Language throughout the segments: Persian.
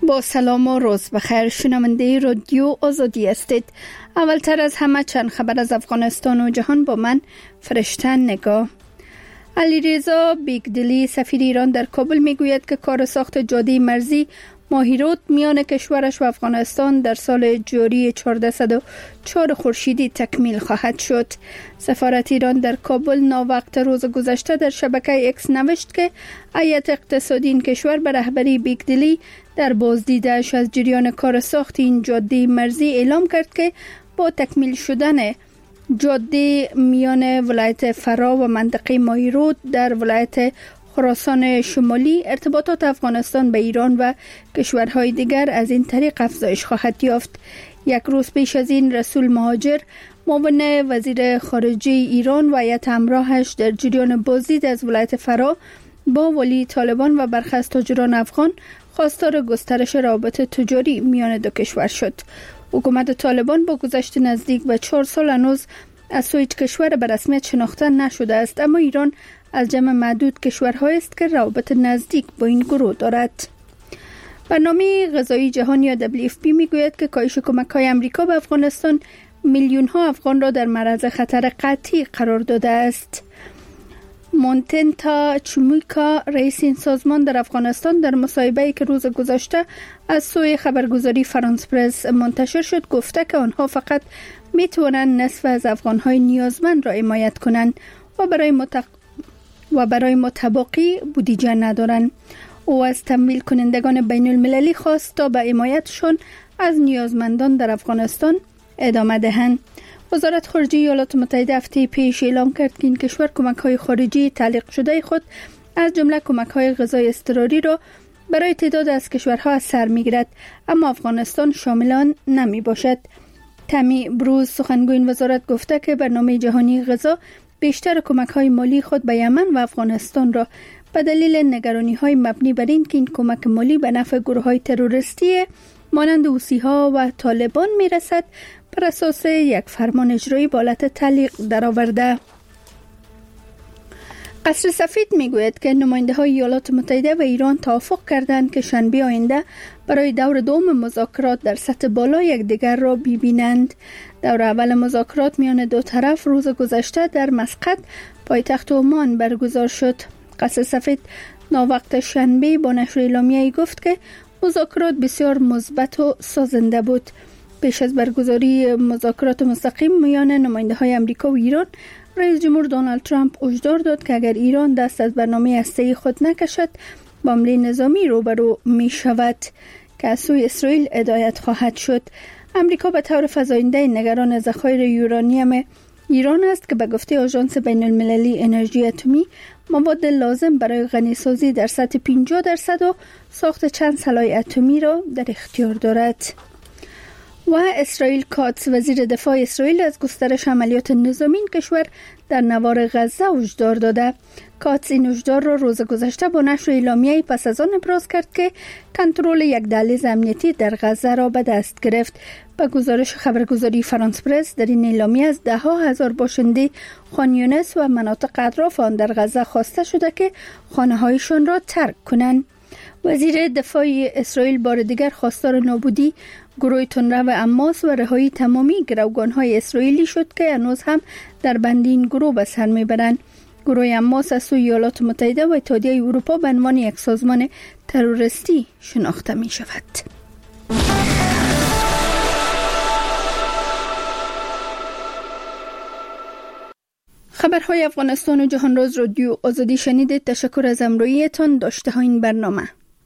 با سلام و روز بخیر، شنونده رادیو آزادی هستید. اولتر از همه چند خبر از افغانستان و جهان با من فرشته نگاه. علیرضا بیگدلی سفیر ایران در کابل میگوید که کار ساخت جاده مرزی ماهیرود میان کشورش و افغانستان در سال جاری 1404 خورشیدی تکمیل خواهد شد. سفارت ایران در کابل ناوقت روز گذشته در شبکه اکس نوشت که هیئت اقتصادی این کشور به رهبری بیگدلی در بازدیدش از جریان کار ساخت این جاده مرزی اعلام کرد که با تکمیل شدن جاده میان ولایت فرا و منطقه ماهیرود در ولایت خراسان شمالی، ارتباطات افغانستان به ایران و کشورهای دیگر از این طریق افزایش خواهد یافت. یک روز پیش از این رسول مهاجر، معاون وزیر خارجه ایران و هیئت همراهش در جریان بازدید از ولایت فرا با ولی طالبان و برخی از تاجران افغان خواستار گسترش روابط تجاری میان دو کشور شد. حکومت طالبان با گذشت نزدیک به 4 سال هنوز از سوی کشور به رسمیت شناخته نشده است، اما ایران از جمع معدود کشورهایی است که روابط نزدیک با این گروه دارد. برنامه غذایی جهانی یا WFP میگوید که کاهش کمک‌های آمریکا به افغانستان میلیون‌ها افغان را در معرض خطر قطعی قرار داده است. مونتنتا چومیکا، رئیس این سازمان در افغانستان، در مصاحبه‌ای که روز گذشته از سوی خبرگزاری فرانس پرس منتشر شد گفته که آنها فقط میتوانند نصف از افغان‌های نیازمند را حمایت کنند و برای متباقی بودجه ندارند. او از تمویل کنندگان بین المللی خواست تا به حمایتشان از نیازمندان در افغانستان ادامه دهند. وزارت خارجه ایالات متحده هفته پیش اعلام کرد که این کشور کمک‌های خارجی تعلیق شده خود از جمله کمک‌های غذایی اضطراری را برای تعداد از کشورها از سر می‌گیرد، اما افغانستان شامل آن نمی‌باشد. تامی بروز، سخنگوی این وزارت، گفته که برنامه جهانی غذا بیشتر کمک‌های مالی خود به یمن و افغانستان را به دلیل نگرانی‌های مبنی بر این که این کمک مالی به نفع گروه‌های تروریستی مانند حوثی‌ها و طالبان می‌رسد، بر اساس یک فرمان اجرایی به حالت تعلیق درآورده. قصر سفید میگوید که نماینده‌های ایالات متحده و ایران توافق کردند که شنبه آینده برای دور دوم مذاکرات در سطح بالا یکدیگر را ببینند. دور اول مذاکرات میان دو طرف روز گذشته در مسقط، پایتخت عمان، برگزار شد. قصر سفید ناوقت شنبه با نشر اعلامیه‌ای گفت که مذاکرات بسیار مثبت و سازنده بود. پیش از برگزاری مذاکرات مستقیم میان نماینده‌های آمریکا و ایران، رئیس جمهور دونالد ترامپ هشدار داد که اگر ایران دست از برنامه هسته‌ای خود نکشد، با حمله نظامی روبرو می شود که از سوی اسرائیل هدایت خواهد شد. آمریکا به طور فزاینده نگران ذخایر یورانیم ایران است که به گفته آژانس بین المللی انرژی اتمی مواد لازم برای غنیسازی در سطح 50% و ساخت چند سلاح اتمی را در اختیار دارد. و اسرائیل کاتس، وزیر دفاع اسرائیل، از گسترش عملیات نظامی این کشور در نوار غزه هشدار داده. کاتس این هشدار را روز گذشته با نشر اعلامیه‌ای پس از آن ابراز کرد که کنترل یک دهلیز امنیتی در غزه را به دست گرفت. به گزارش خبرگزاری فرانس پرس، در این اعلامیه از 10,000 باشنده خان یونس و مناطق اطراف آن در غزه خواسته شده که خانه‌هایشان را ترک کنند. وزیر دفاع اسرائیل بار دیگر خواستار نابودی گروه تندرو حماس و رهایی تمامی گروگان‌های اسرائیلی شد که هنوز هم در بند این گروه به سر میبرند. گروه حماس از سوی ایالات متحده و اتحادیه اروپا به عنوان یک سازمان تروریستی شناخته می شود. خبرهای افغانستان و جهان روز رادیو آزادی شنیدید. تشکر از همراهیتان. داشته ها این برنامه.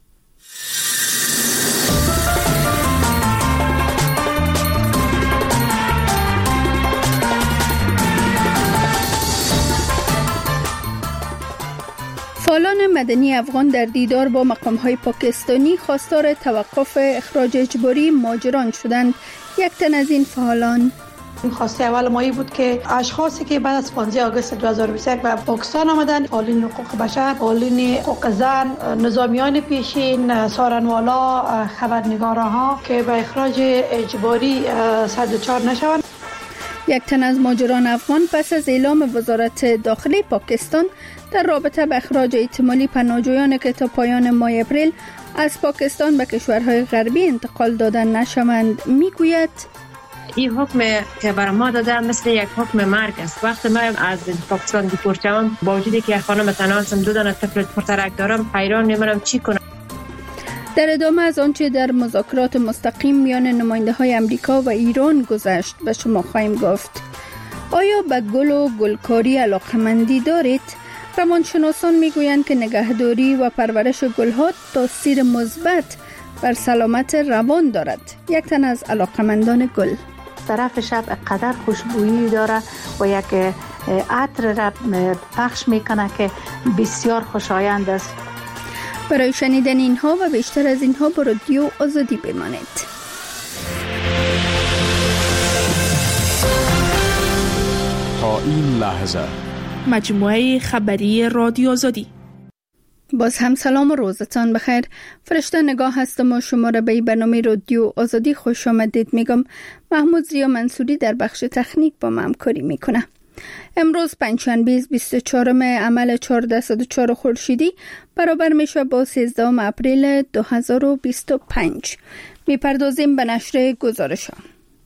فعالان مدنی افغان در دیدار با مقام‌های پاکستانی خواستار توقف اخراج اجباری مهاجران شدند. یک تن از این فعالان: خواسته اول مایی بود که اشخاصی که بعد از 15 آگوست 2021 به پاکستان آمدن، فعالین حقوق بشر، فعالین حقوق زن، نظامیان پیشین، سارنوالا، خبرنگارها که به اخراج اجباری 104 نشوند. یک تن از مهاجران افغان پس از اعلام وزارت داخلی پاکستان در رابطه با اخراج احتمالی پناهجویان که تا پایان ماه اپریل از پاکستان به کشورهای غربی انتقال داده نشوند میگوید این حکم که بر ما داده مثل یک حکم مرگ است. وقتی ما از پاکستان دیپورت شوم، با وجودی که خانم تنها هستم، 2 دانه طفل پسرک دارم، حیران میمونم چی کنم. در ادامه از آنچه در مذاکرات مستقیم میان نماینده‌های امریکا و ایران گذشت به شما خواهیم گفت. آیا به گل و گلکاری علاقه‌مندی دارید؟ روانشناسان میگویند که نگهداری و پرورش گل‌ها تاثیر مثبت بر سلامت روان دارد. یک تن از علاقه‌مندان گل: طرف شب قدر خوشبویی داره و یک عطر را پخش میکنه که بسیار خوشایند است. برای شنیدن اینها و بیشتر از اینها با رادیو آزادی بمانید. تا این لحظه مجموعه خبری رادیو آزادی. باز هم سلام و روزتان بخیر. فرشته نگاه هستم و شما را به برنامه رادیو آزادی خوش آمدید میگم. محمود زیا منصوری در بخش تکنیک با من همکاری میکنه. امروز پنجشنبه 24 عمل 1404 خورشیدی برابر میشه با 13 اپریل 2025. میپردازیم به نشر گزارش‌ها.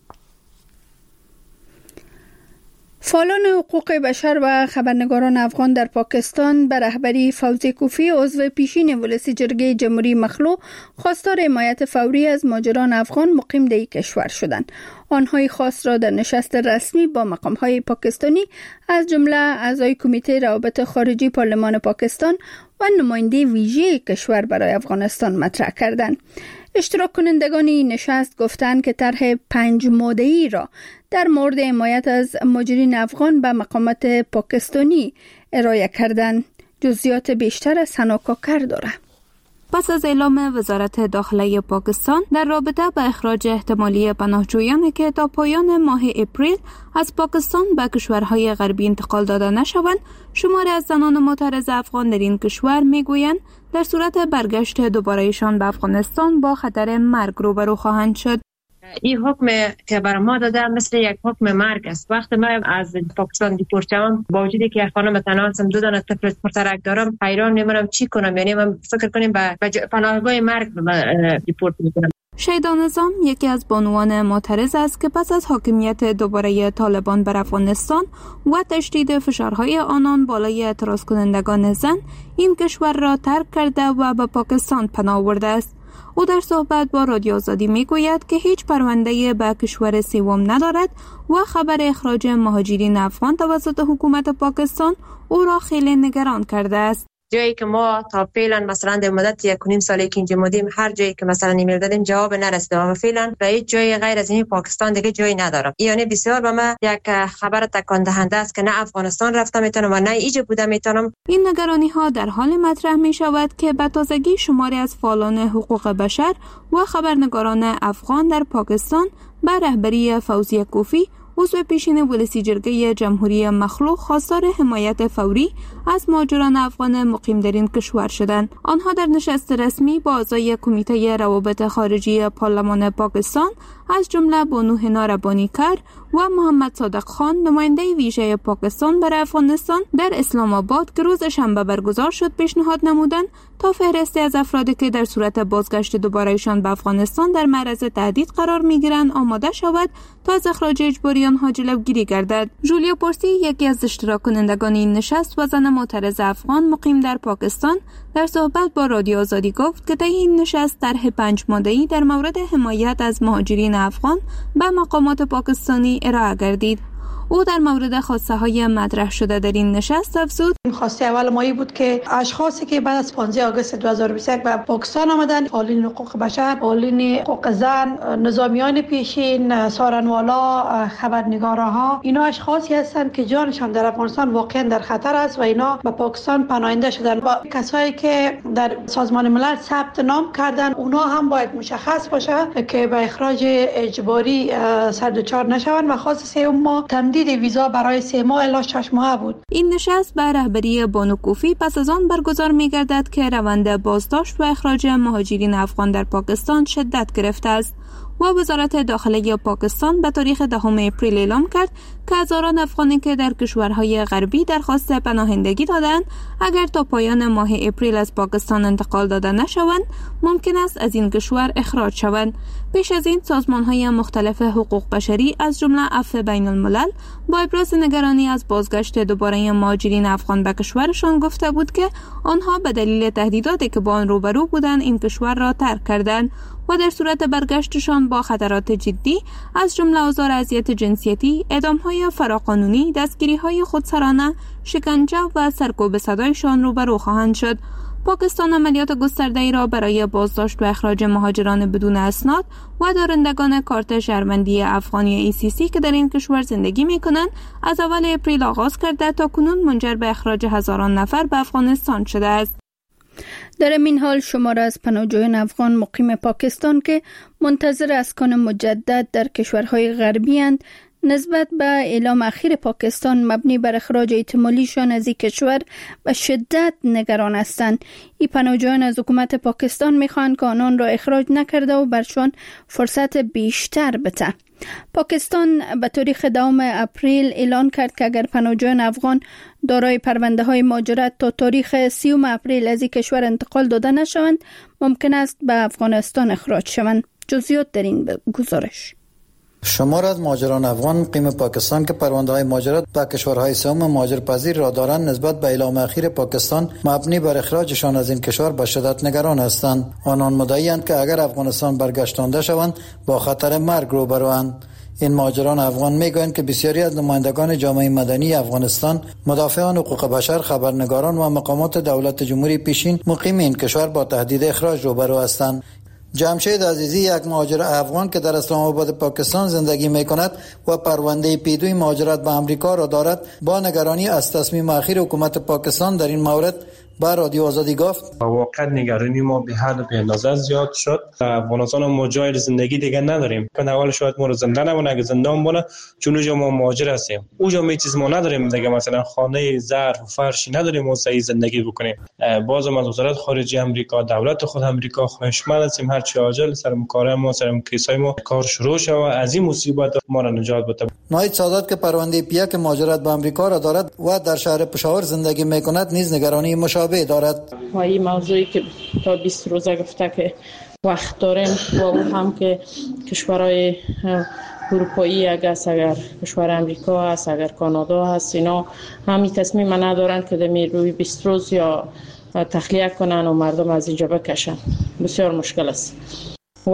فعالان حقوق بشر و خبرنگاران افغان در پاکستان به رهبری فوزی کوفی عضو پیشین ولسی جرگه جمهوری مخلوع خواستار حمایت فوری از مهاجران افغان مقیم در کشور شدند. آنهای خاص را در نشست رسمی با مقام‌های پاکستانی از جمله اعضای کمیته روابط خارجی پارلمان پاکستان و نماینده ویژه کشور برای افغانستان مطرح کردند. اشتراک کنندگان این نشست گفتند که طرح 5 ماده‌ای را در مورد حمایت از مهاجرین افغان به مقامات پاکستانی ارائه کردند. جزئیات بیشتر از حنا کاکر داره. پس از اعلام وزارت داخلی پاکستان در رابطه با اخراج احتمالی پناهجویان که تا پایان ماه اپریل از پاکستان به کشورهای غربی انتقال داده نشوند، شماری از زنان معترض افغان در این کشور میگویند در صورت برگشت دوبارهشان به افغانستان با خطر مرگ روبرو خواهند شد. این حکم که بر ما داده مثل یک حکم مرگ است. وقتی ما از پاکستان دیپورت شوم، با وجودی که خانم تنها هستم، 2 دانه طفل پسرک دارم، حیران میمونم چی کنم. یعنی من فکر کنیم به پناهگاه مرگ دیپورت میکنم. شیدا نظام یکی از بانوان معترض است که پس از حاکمیت دوباره طالبان بر افغانستان و تشدید فشارهای آنان بالای اعتراض کنندگان زن این کشور را ترک کرده و به پاکستان پناه برده است. او در صحبت با رادیو آزادی میگوید که هیچ پرونده به کشور سوم ندارد و خبر اخراج مهاجرین افغان توسط حکومت پاکستان او را خیلی نگران کرده است. جایی که ما تا فعلا مثلا در مدت 1.5 سالی که اینجا بودیم، هر جایی که مثلا ایمیل دادیم جواب نرسیده و فعلا به هیچ جای غیر از این پاکستان دیگه جایی ندارم. یعنی بسیار به ما یک خبر تکان دهنده است که نه افغانستان رفتم میتونم و نه اینجا بودم میتونم. این نگرانی ها در حال مطرح می شود که به تازگی شماری از فعالان حقوق بشر و خبرنگاران افغان در پاکستان به رهبری فوزی کوفی عضو پیشین ولسی جرگه جمهوری مخلوع خواستار حمایت فوری از مهاجران افغان مقیم در این کشور شدند. آنها در نشست رسمی با اعضای کمیته روابط خارجی پارلمان پاکستان از جمله بانو حنا ربانیکر و محمد صادق خان نماینده ویژه پاکستان برای افغانستان در اسلام آباد که روز شنبه برگزار شد پیشنهاد نمودند تا فهرستی از افرادی که در صورت بازگشت دوبارهشان به افغانستان در معرض تهدید قرار میگیرند آماده شود تا از اخراج اجباری آنها جلوگیری گردد. جولیا پورسی یکی از اشتراک کنندگان این نشست و زن معترض افغان مقیم در پاکستان در صحبت با رادیو آزادی گفت که طی این نشست طرح 5 ماده‌ای در مورد حمایت از مهاجرین افغان به مقامات پاکستانی ارائه گردید. او در مورد خواسته های مطرح شده در این نشست افزود: خواسته اول ما بود که اشخاصی که بعد از 15 آگوست 2021 به پاکستان آمدن، فعالین حقوق بشر، فعالین حقوق زن، نظامیان پیشین، سارنوالا، خبرنگارها، اینا اشخاصی هستند که جانشان در افغانستان واقعا در خطر است و اینا به پاکستان پناهنده شدن. با کسایی که در سازمان ملل ثبت نام کردن، اونا هم باید مشخص باشه که به اخراج اجباری سردچار نشوند. و خاص سوم ما تمدید ویزا برای 3 ماه الی 6 ماه بود. این نشست به رهبری بانو کوفی پس از آن برگزار می‌گردد که روند بازداشت و اخراج مهاجرین افغان در پاکستان شدت گرفته است. و وزارت داخلی پاکستان به تاریخ 10 اپریل اعلام کرد که هزاران افغانی که در کشورهای غربی درخواست پناهندگی دادند اگر تا پایان ماه اپریل از پاکستان انتقال داده نشوند ممکن است از این کشور اخراج شوند. پیش از این سازمان‌های مختلف حقوق بشری از جمله عفو بین الملل با ابراز نگرانی از بازگشت دوباره مهاجرین افغان به کشورشان گفته بود که آنها به دلیل تهدیداتی که با آن روبرو بودند این کشور را ترک کردند و در صورت برگشتشان با خطرات جدی از جمله آزار اذیت جنسیتی، اعدام‌های فراقانونی، دستگیری‌های خودسرانه، شکنجه و سرکوب صدایشان روبرو خواهند شد. پاکستان عملیات گسترده‌ای را برای بازداشت و اخراج مهاجران بدون اسناد و دارندگان کارت شهروندی افغانی ECC که در این کشور زندگی می‌کنند از اول اپریل آغاز کرده تا کنون منجر به اخراج هزاران نفر به افغانستان شده است. در این حال شمار از پناهجویان افغان مقیم پاکستان که منتظر اسکان مجدد در کشورهای غربی اند نسبت به اعلام اخیر پاکستان مبنی بر اخراج احتمالیشان از این کشور به شدت نگران هستند. این پناهجویان از حکومت پاکستان میخواهند که آنان را اخراج نکرده و برشان فرصت بیشتر بده. پاکستان به تاریخ 10 اپریل اعلان کرد که اگر پناهجویان افغان دارای پرونده های مهاجرت تا تاریخ 30 اپریل از این کشور انتقال داده نشوند ممکن است به افغانستان اخراج شوند. جزئیات در این گزارش. شمار از مهاجران افغان مقیم پاکستان که پرونده‌های مهاجرت به کشورهای سوم مهاجرپذیر را دارند نسبت به اعلام اخیر پاکستان مبنی بر اخراجشان از این کشور به شدت نگران هستند. آنان مدعی‌اند که اگر افغانستان برگشتانده شوند با خطر مرگ روبروند. این مهاجران افغان میگویند که بسیاری از نمایندگان جامعه مدنی افغانستان، مدافعان حقوق بشر، خبرنگاران و مقامات دولت جمهوری پیشین مقیم این کشور با تهدید اخراج روبرو هستند. جمشید عزیزی یک مهاجر افغان که در اسلام آباد پاکستان زندگی می‌کند و پرونده پیدوی مهاجرت به آمریکا را دارد با نگرانی از تصمیم اخیر حکومت پاکستان در این مورد با رادیو آزادی گفت واقعا نگرانی ما به حد به اندازه زیاد شد. افغانستان ما جای زندگی دیگه نداریم. که اول شاید ما رو زنده نمونه، اگه زنده مونه چون اونجا ما مهاجر هستیم. اونجا می چیز ما نداریم دیگه، مثلا خانه، ظرف و فرشی نداریم و صحیح زندگی بکنیم. بازم از وزارت خارجه آمریکا، دولت خود آمریکا خواهشمند هستیم هر چه عاجل سر کار ما، سر کیسای ما کار شروع شود و از این مصیبت ما را نجات بده. نایت سادات که پرونده پیک مهاجرت به آمریکا را دارد و در شهر پشاور زندگی می‌کند نیز نگرانی مشابه دارد. و این موضوعی که تا 20 روزه گفته که وقت داریم و اون هم که کشورهای اروپایی اگر کشور امریکا هست، اگر کانادا هست، اینا همین تصمیم ندارن که در روی 20 روز یا تخلیه کنن و مردم از اینجا بکشن. بسیار مشکل است و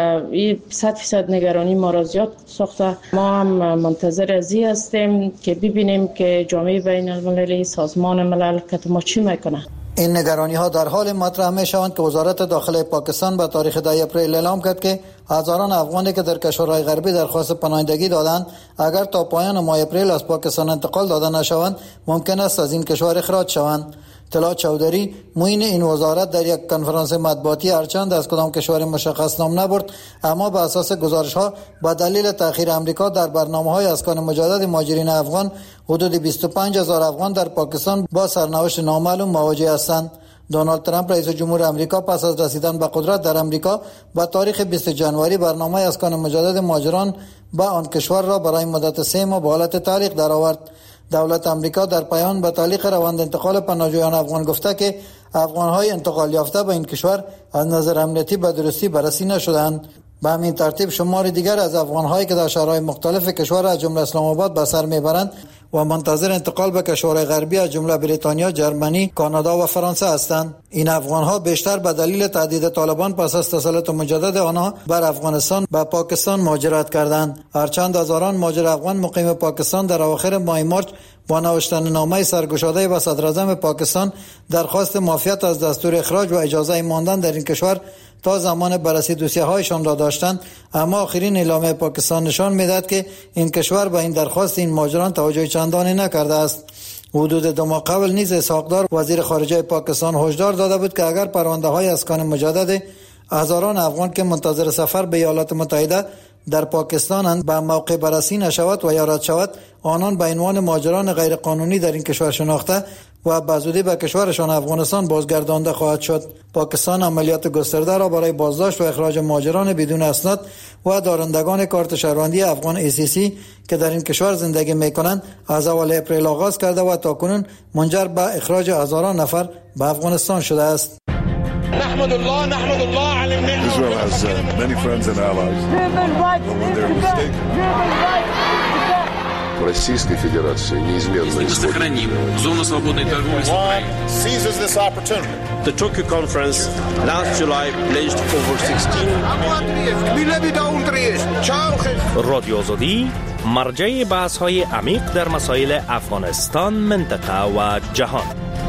این 100% نگرانی ما را زیاد ساخته. ما هم منتظر ازی هستیم که ببینیم که جامعه بین المللی، سازمان ملل که ما چی میکنه. این نگرانی ها در حال مطرح می شوند که وزارت داخلی پاکستان به تاریخ 10 اپریل اعلام کرد که هزاران افغانی که در کشورهای غربی درخواست پناهندگی دادند اگر تا پایان ماه اپریل از پاکستان انتقال داده نشوند ممکن است از این کشور اخراج شوند. طلعت چودری معین این وزارت در یک کنفرانس مطبوعاتی هرچند از کدام کشور مشخص نام نبرد اما به اساس گزارش‌ها با دلیل تأخیر آمریکا در برنامه‌های اسکان مجدد مهاجرین افغان حدود 25,000 افغان در پاکستان با سرنوشت نامعلوم مواجه هستند. دونالد ترامپ رئیس جمهور آمریکا پس از رسیدن به قدرت در آمریکا با تاریخ 20 جنوری برنامه اسکان مجدد مهاجران به آن کشور را برای مدت 3 ماه به حالت تعلیق درآورد. دولت آمریکا در پیام به تعلیق روند انتقال پناهجویان افغان گفته که افغان‌های انتقال یافته به این کشور از نظر امنیتی به درستی بررسی نشدند. به همین ترتیب شمار دیگر از افغان‌هایی که در شهرهای مختلف کشور از جمله اسلام آباد به سر میبرند و منتظر انتقال به کشورهای غربی از جمله بریتانیا، جرمنی، کانادا و فرانسه هستند. این افغان‌ها بیشتر به دلیل تهدید طالبان پس از تسلط مجدد آنها بر افغانستان به پاکستان مهاجرت کردند. هرچند هزاران مهاجر افغان مقیم پاکستان در اواخر ماه مارس با نوشتن نامه سرگشاده و صدراعظم پاکستان درخواست معافیت از دستور اخراج و اجازه ماندن در این کشور تا زمان بررسی دوسیه‌هایشان را داشتند، اما آخرین اعلامیه پاکستان نشان می‌دهد که این کشور به این درخواست این مهاجران توجه چندانی نکرده است. حدود 2 ماه قبل نیز اسحاق‌دار وزیر خارجه پاکستان هشدار داده بود که اگر پرونده‌های اسکان مجدد هزاران افغان که منتظر سفر به ایالات متحده در پاکستانند به موقع بررسی نشود و یا رد شود، آنان به عنوان مهاجران غیرقانونی در این کشور شناخته و به زودی به کشورشان افغانستان بازگردانده خواهد شد. پاکستان عملیات گسترده را برای بازداشت و اخراج مهاجران بدون اسناد و دارندگان کارت شهروندی افغان ACC که در این کشور زندگی می‌کنند از اول اپریل آغاز کرده و تاکنون منجر به اخراج هزاران نفر به افغانستان شده است. نحمد الله على النعمة. Israel has many friends and allies. When they're mistaken. Российской Федерации неизменно сохраним зону свободной торговли с Украиной. Seizes this opportunity. The Tokyo conference last July pledged over 16 رادیو آزادی مرجع بحث‌های عمیق در مسائل افغانستان، منطقه و جهان.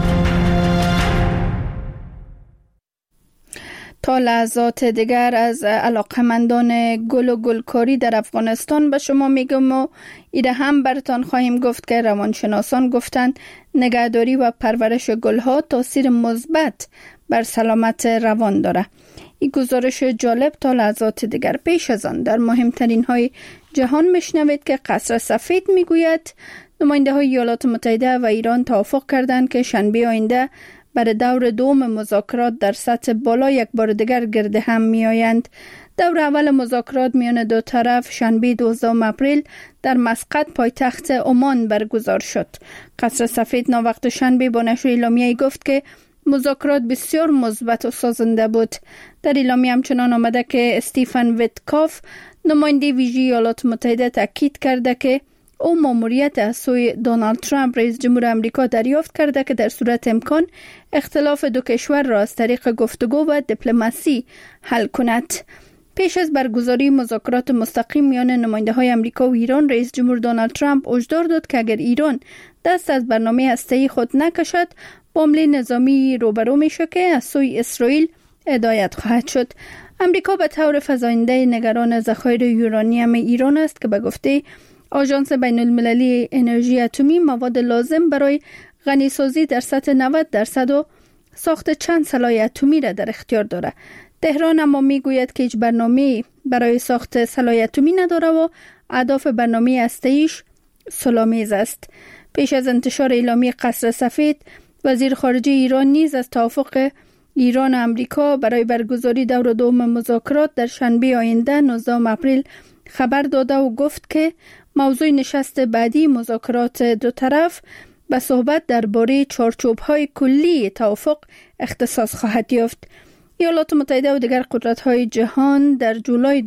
تا لحظات دیگر از علاقمندان گل و گلکاری در افغانستان به شما میگم و ایره هم براتان خواهیم گفت که روانشناسان گفتند نگهداری و پرورش گلها تاثیر مثبت بر سلامت روان داره. این گزارش جالب تا لحظات دیگر. پیش از آن در مهمترین های جهان میشنوید که قصر سفید میگوید نماینده های ایالات متحده و ایران توافق کردند که شنبه آینده برای دور دوم مذاکرات در سطح بالا یک بار دیگر گرد هم می آیند. دور اول مذاکرات میان دو طرف شنبه 12 اپریل در مسقط پایتخت عمان برگزار شد. قصر سفید ناوقت شنبه با نشر اعلامیه‌ای گفت که مذاکرات بسیار مثبت و سازنده بود. در اعلامیه همچنان آمده که استیفن ویتکاف نماینده ویژه ایالات متحده تاکید کرده که او ماموریت از سوی دونالد ترامپ رئیس جمهور آمریکا دریافت کرده که در صورت امکان اختلاف دو کشور را از طریق گفتگو و دیپلماسی حل کند. پیش از برگزاری مذاکرات مستقیم میان نماینده‌های آمریکا و ایران، رئیس جمهور دونالد ترامپ هشدار داد که اگر ایران دست از برنامه هسته‌ای خود نکشد، با حمله نظامی روبرو میشه که از سوی اسرائیل هدایت خواهد شد. آمریکا به طور فزاینده نگران ذخایر یورانیم ایران است که به گفته آژانس بین المللی انرژی اتمی مواد لازم برای غنیسازی در سطح 90% و ساخت چند سلاح اتمی را در اختیار دارد. تهران اما میگوید که هیچ برنامه برای ساخت سلاح اتمی ندارد و اهداف برنامه هسته‌ایش صلح‌آمیز است. پیش از انتشار اعلامیه قصر سفید، وزیر خارجه ایران نیز از توافق ایران و آمریکا برای برگزاری دور دوم مذاکرات در شنبه آینده 19 اپریل خبر داده و گفت که موضوع نشست بعدی مذاکرات دو طرف به صحبت درباره چارچوب‌های کلی توافق اختصاص خواهد یافت. ایالات متحده و دیگر قدرت‌های جهان در جولای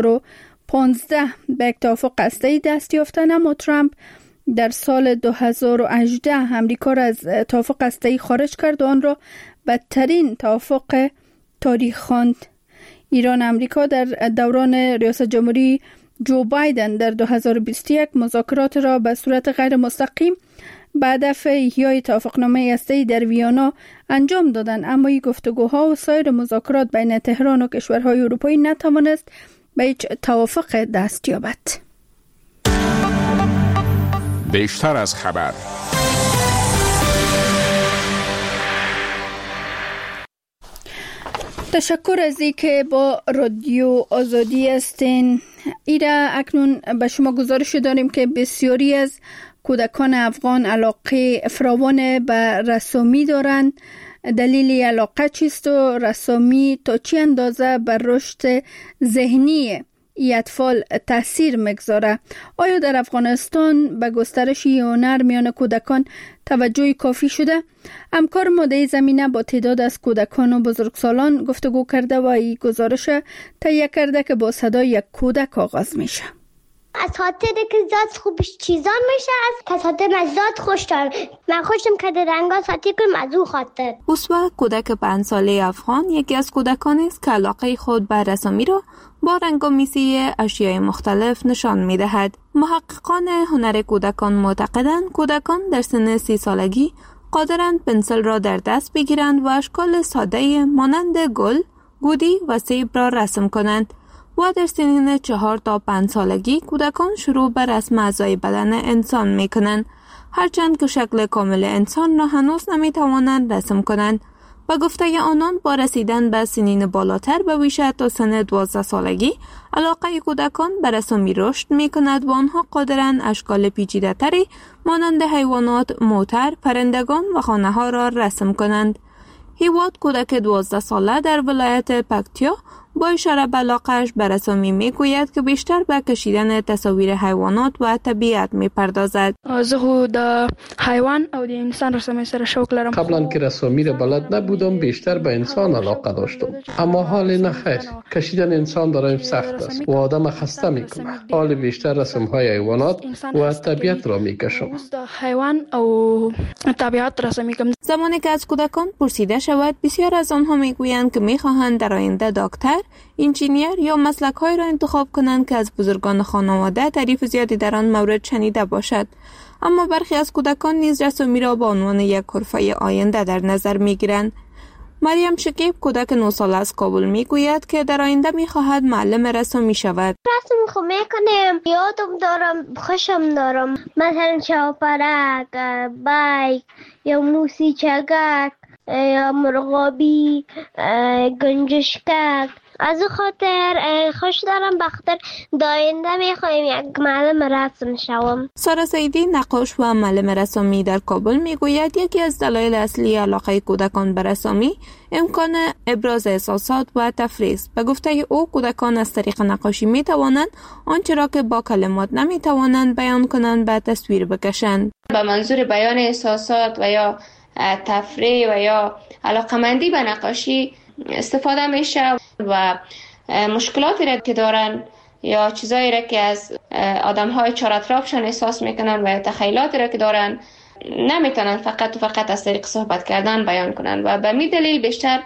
2015 به یک توافق هسته‌ای دست یافتند، اما ترامپ در سال 2018 آمریکا را از توافق هسته‌ای خارج کرد و آن را بدترین توافق تاریخ خواند. ایران و آمریکا در دوران ریاست جمهوری جو بایدن در 2021 مذاکرات را به صورت غیر مستقیم به هدف احیای توافقنامه هسته‌ای در ویانا انجام دادند، اما این گفتگوها و سایر مذاکرات بین تهران و کشورهای اروپایی نتوانست به هیچ توافق دست یابد. بیشتر از خبر. تشکر از اینکه با رادیو آزادی هستین. ایره اکنون به شما گزارش داریم که بسیاری از کودکان افغان علاقه فراوان به رسامی دارند. دلیل علاقه چیست و رسامی تا چه اندازه بر رشد ذهنی ای اطفال تاثیر میگذاره؟ آیا در افغانستان به گسترش این هنر میان کودکان توجه کافی شده؟ همکار ما در زمینه با تعداد از کودکان و بزرگسالان گفتگو کرده و این گزارش تهیه کرده که با صدای یک کودک آغاز میشه. از خاطر که زاد خوبش چیزا میشه، از خاطر زاد خوش دارم. من خوشم که در رنگا ساتی کنم از اون خاطر. اسوا کودک 5 ساله افغان یکی از کودکانی است که علاقه خود به رسامی را با رنگامیزی اشیاء مختلف نشان میدهد. محققان هنر کودکان معتقدند کودکان در سن 30 سالگی قادرند پنسل را در دست بگیرند و اشکال ساده مانند گل، گودی و سیب را رسم کنند. و در سنین 4 تا 5 سالگی کودکان شروع به رسم اعضای بدن انسان می کنند، هرچند که شکل کامل انسان را هنوز نمی توانند رسم کنند. به گفته آنان با رسیدن به سنین بالاتر به ویژه تا سن 12 سالگی علاقه کودکان به رسامی رشد می کند و آنها قادرند اشکال پیچیده تری مانند حیوانات، موتر، پرندگان و خانه ها را رسم کنند. هیواد کودک 12 ساله در ولایت پکتیا با اشاره به علاقه‌اش به رسامی می گوید که بیشتر به کشیدن تصاویر حیوانات و طبیعت می پردازد. زه خو د حیوان او د انسان رسامی سره شوق لرم. قبلا که رسامی را بلد نبودم بیشتر به انسان علاقه داشتم، اما حال نخیر. کشیدن انسان برایم سخت است و آدم خسته میکنه. حال بیشتر رسم های حیوانات و طبیعت را میکشم. حیوان او طبیعت رسامی کنم. زمانی که از کودکان پرسیده شود، بسیار از آنها میگویند که میخواهند در آینده دکتر، انجینیر یا مسلک‌های را انتخاب کنند که از بزرگان خانواده تعریف زیادی در آن مورد شنیده باشد. اما برخی از کودکان نیز رسامی را به عنوان یک حرفه آینده در نظر میگیرند. مریم شکیب کودک 9 ساله از کابل میگوید که در آینده میخواهد معلم رسامی شود. رسم خو میکنم، یادم دارم، خوشم دارم، مثلا چاپرک، بایک یا موسیچگک یا مرغابی، گنجشکک. از خاطر خوش دارم بخاطر داینده میخوایم یک معلم رسم شوم. سارا سیدی نقاش و معلم رسامی در کابل میگوید یکی از دلایل اصلی علاقه کودکان به رسامی امکان ابراز احساسات و تفریح است. به گفته او کودکان از طریق نقاشی میتوانند آنچه را که با کلمات نمیتوانند بیان کنند به تصویر بکشند. به منظور بیان احساسات و یا تفریح و یا علاقمندی به نقاشی استفاده میشه و مشکلاتی را که دارن یا چیزایی را که از آدم‌های چهار اطرافشان احساس میکنن و تخیلاتی را که دارن نمیتونن فقط از طریق صحبت کردن بیان کنن و به می دلیل بیشتر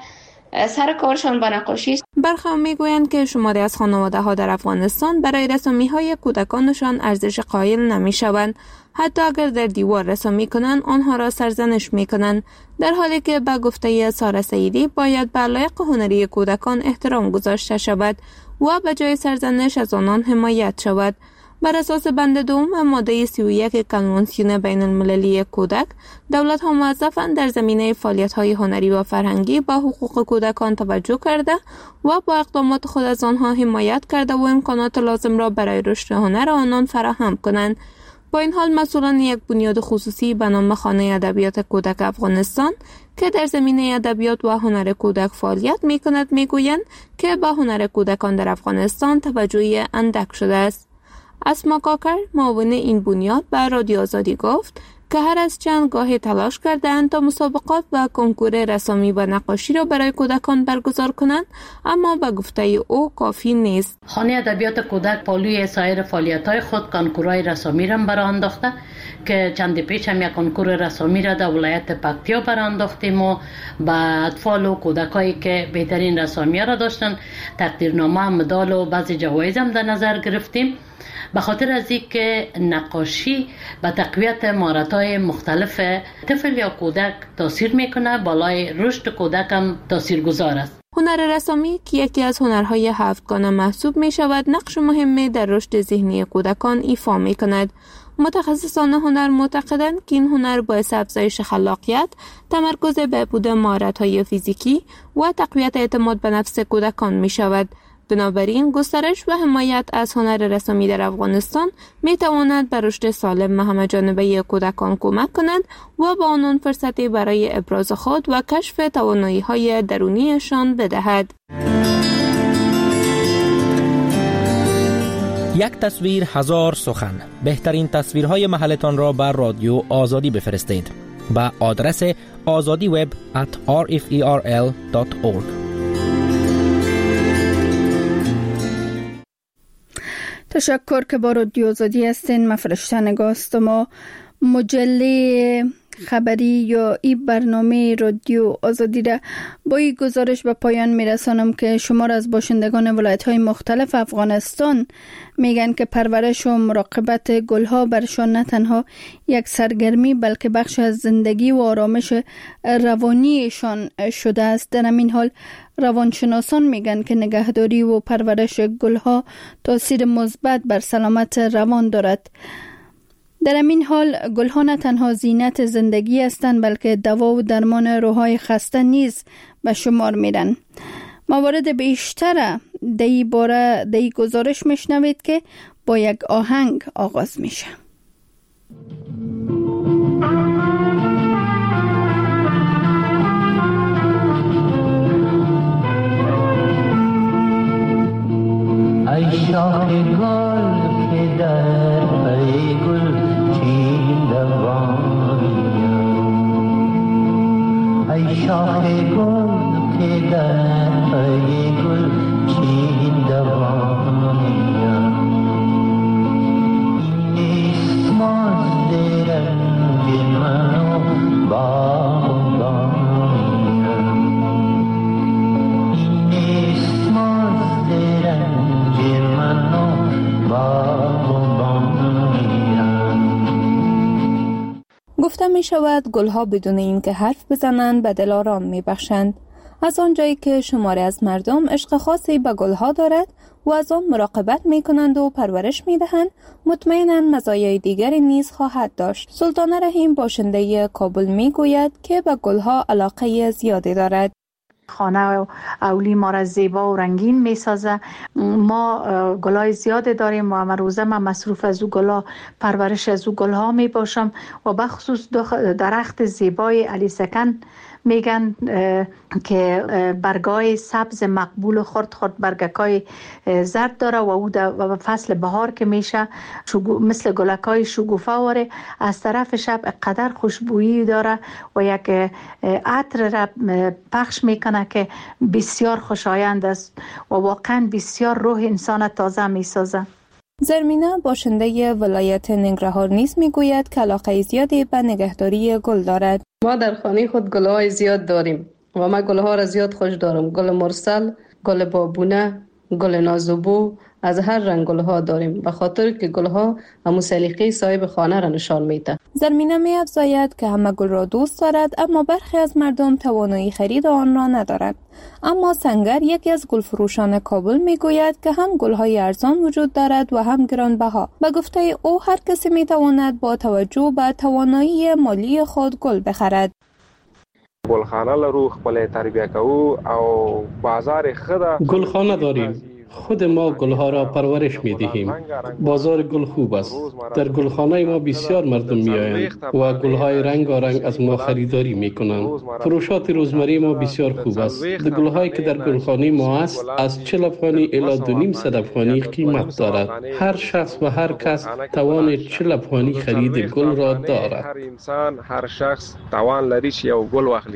سر کارشان با نقاشی است. برخی میگویند که شماری از خانواده‌ها در افغانستان برای رسامی‌های کودکانشان ارزش قائل نمی‌شوند. حتی اگر در دیوار رسامی کنند آنها را سرزنش می‌کنند، در حالی که به گفته سارا سیدی باید به علایق هنری کودکان احترام گذاشته شود و به جای سرزنش از آنان حمایت شود. بر اساس بند دوم ماده 31 کنوانسیون بین المللی کودک، دولت‌ها موظفند در زمینه فعالیت‌های هنری و فرهنگی به حقوق کودکان توجه کرده و با اقدامات خود از آنها حمایت کرده و امکانات لازم را برای رشد هنر آنان فراهم کنند. با این حال مسئولان یک بنیاد خصوصی به نام خانه ادبیات کودک افغانستان که در زمینه ادبیات و هنر کودک فعالیت می‌کند میگویند که به هنر کودکان در افغانستان توجه اندک شده است. اسما کاکر معاون این بنیاد به رادیو آزادی گفت که هر از چند گاهی تلاش کردند تا مسابقات و کنکور رسامی و نقاشی را برای کودکان برگزار کنند، اما به گفته او کافی نیست. خانه ادبیات کودک پالوی سایر فعالیت‌های خود کنکورهای رسامی را برای انداخته که چند پیش هم یک کنکور رسامی را در ولایت پکتیا برای انداختیم و به اطفال و کودکایی که بهترین رسامی را داشتن تقدیرنامه، مدال و بعضی جوایز هم در نظر گرفتیم. به خاطر از اینکه نقاشی به تقویت مهارت‌های مختلف طفل یا کودک تاثیر میکنه، بالای رشد کودک هم تاثیرگذار است. هنر رسامی که یکی از هنرهای هفتگانه محسوب می شود، نقش مهمی در رشد ذهنی کودکان ایفا می کند. متخصصان هنر معتقدند که این هنر باعث افزایش خلاقیت، تمرکز بهبود مهارت‌های فیزیکی و تقویت اعتماد به نفس کودکان می شود. بنابراین گسترش و حمایت از هنر رسامی در افغانستان می تواند به رشد سالم و همه‌جانبه کودکان کمک کند و به آنان فرصتی برای ابراز خود و کشف توانایی‌های درونیشان بدهد. یک تصویر هزار سخن. بهترین تصویرهای محلتان را بر رادیو آزادی بفرستید به آدرس azadiweb@rferl.org. تشکر که با رادیو آزادی هستین. من فرشته نگاست. ما مجله خبری یا این برنامه رادیو آزادی را با این گزارش به پایان میرسانم که شمار از باشندگان ولایت‌های مختلف افغانستان میگن که پرورش و مراقبت گلها برشان نه تنها یک سرگرمی بلکه بخش از زندگی و آرامش روانیشان شده است. در همین حال روانشناسان میگن که نگهداری و پرورش گلها تاثیر مثبت بر سلامت روان دارد. در همین حال گلها نه تنها زینت زندگی هستند بلکه دوا و درمان روح‌های خسته نیز به شمار میرن. موارد بیشتر دی باره دی گزارش میشنوید که با یک آهنگ آغاز میشه. ای شاخ گل که در پی گل چین دوانیم، ای شاخ گل که در پی گل چین دوانیم، این نیست مزد رنج من و باغبانیم، این نیست مزد رنج من و باغبانیم. گفته می شود گلها بدون اینکه حرف بزنند به دل آرام می بخشند. از آنجایی که شماری از مردم عشق خاصی به گلها دارد و از آن مراقبت می کنند و پرورش می دهند، مطمئناً مزایای دیگری نیز خواهد داشت. سلطانه رحیم باشنده کابل می گوید که به گلها علاقه زیادی دارد. خانه و اولی ما را زیبا و رنگین می سازه. ما گلای زیاد داریم و من روزه من مصروف از او گلا، پرورش از او گلها می باشم و بخصوص درخت زیبای علی سکن میگن که برگای سبز مقبول و خرد برگکای زرد داره و او در فصل بهار که میشه مثل گلکای شگوفه واره، از طرف شب قدر خوشبویی داره و یک عطر را پخش میکنه که بسیار خوشایند است و واقعا بسیار روح انسان تازه میسازه. زرمینه باشنده ولایت ننگرهار نیز میگوید که علاقه زیادی به نگهداری گل دارد. ما در خانه خود گلهای زیاد داریم و من گلها را زیاد خوش دارم. گل مرسل، گل بابونه، گل نازوبو، از هر رنگ گلها داریم به خاطر که گلها همون سلیقه صاحب خانه را نشان میده. زرمینه می افزاید که همه گل را دوست دارد اما برخی از مردم توانایی خرید آن را ندارد. اما سنگر یکی از گلفروشان کابل می گوید که هم گلهای ارزان وجود دارد و هم گرانبها. به گفته او هر کسی می تواند با توجه به توانایی مالی خود گل بخرد. گلخانه لرو خپل تربیه کوو او بازار خدا گلخانه داریم. خود ما گلها را پرورش می دهیم. بازار گل خوب است. در گلخانه ما بسیار مردم می آیند و گلهای رنگارنگ از ما خریداری می کنند. فروشات روزمره ما بسیار خوب است. گلهایی که در گلخانه ما است از 40 افغانی الی 2.5 افغانی قیمت دارد. هر شخص و هر کس توان 40 افغانی خرید گل را دارد. هر انسان هر شخص توان لري چې یو گل واخلي.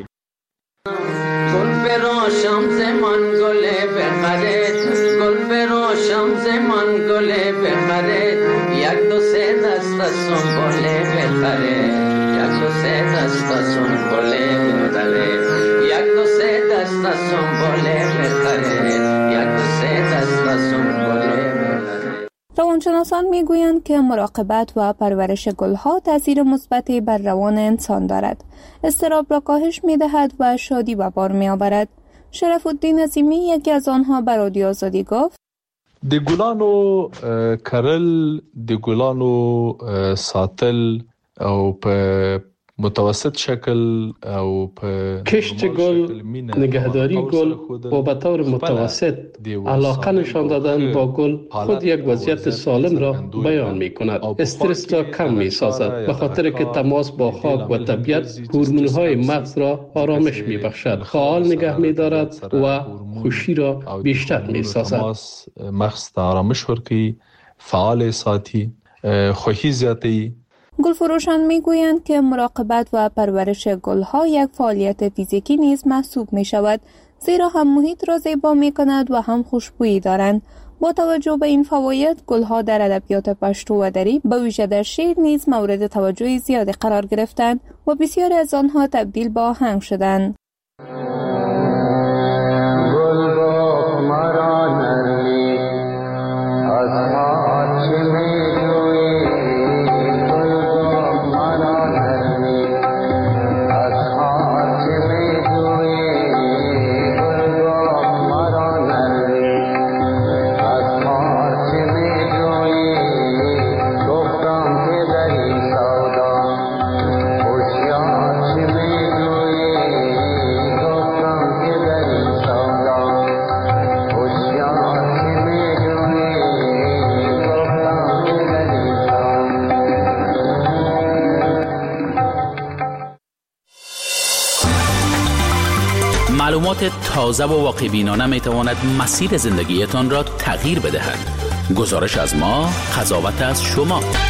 گل بروشم زمان گل بخره، گل بروشم زمان گل بخره، یک دو سه دست سنبل بخره، یک دو سه دست سنبل بخره، یک دو سه دست سنبل بخره، یک دو سه دست سنبل بخره. روانشناسان میگویند که مراقبت و پرورش گلها تاثیر مثبتی بر روان انسان دارد. اضطراب را کاهش می‌دهد و شادی به بار می‌آورد. شرف الدین عظیمی یکی از آنها به رادیو آزادی گفت: د ګلانو کرل، د ګلانو ساتل او په متوسط شکل او په کشت گل، نگهداری گل و به طور متوسط علاقه نشان دادن با گل خود یک وضعیت سالم را بیان می کند. استرس را کم می سازد به خاطر که تماس با خاک و طبیعت هورمون‌های مغز را آرامش می بخشد، فعال نگه می دارد و خوشی را بیشتر می سازد. مغز ته آرامش ورکوي، فعال ساتي، خوشی زیاتوي. گلفروشان میگویند که مراقبت و پرورش گلها یک فعالیت فیزیکی نیز محسوب می شود، زیرا هم محیط را زیبا می کند و هم خوشبویی دارند. با توجه به این فواید، گلها در ادبیات پشتو و دری به ویژه در شعر نیز مورد توجه زیادی قرار گرفتند و بسیاری از آنها تبدیل به آهنگ شدند. معلومات تازه و واقع‌بینانه میتواند مسیر زندگیتان را تغییر بدهد. گزارش از ما، قضاوت از شما.